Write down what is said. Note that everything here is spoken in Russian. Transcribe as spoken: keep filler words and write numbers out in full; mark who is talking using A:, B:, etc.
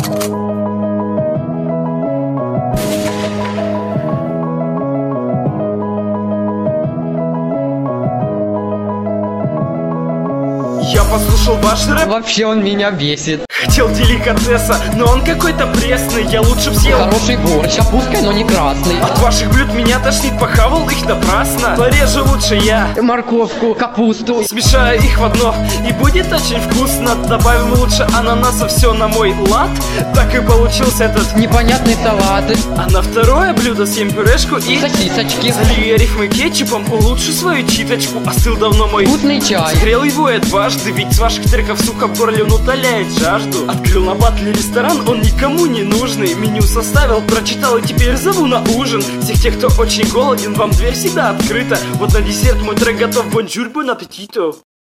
A: Я послушал ваш рэп.
B: Вообще он меня бесит.
A: Хотел деликатеса, но он какой-то пресный. Я лучше б съел
B: Хороший борщ, капусткой, но не красный.
A: От ваших блюд меня тошнит, похавал их напрасно. Порежу лучше я
B: Морковку, капусту.
A: смешаю их в одно, и будет очень вкусно. Добавим лучше ананаса, все на мой лад. Так и получился этот
B: Непонятный салат.
A: А на второе блюдо съем пюрешку и
B: Сосисочки.
A: залью я рифмы кетчупом. Улучшу свою читочку. Остыл давно мой
B: Вкусный чай.
A: Сгрел его я дважды, ведь с ваших треков сухо в горле он утоляет жажду. Открыл на батле ресторан, он никому не нужный. Меню составил, прочитал и теперь зову на ужин. Всех тех, кто очень голоден, вам дверь всегда открыта. Вот на десерт мой трек готов, бонжур, бон аппетито.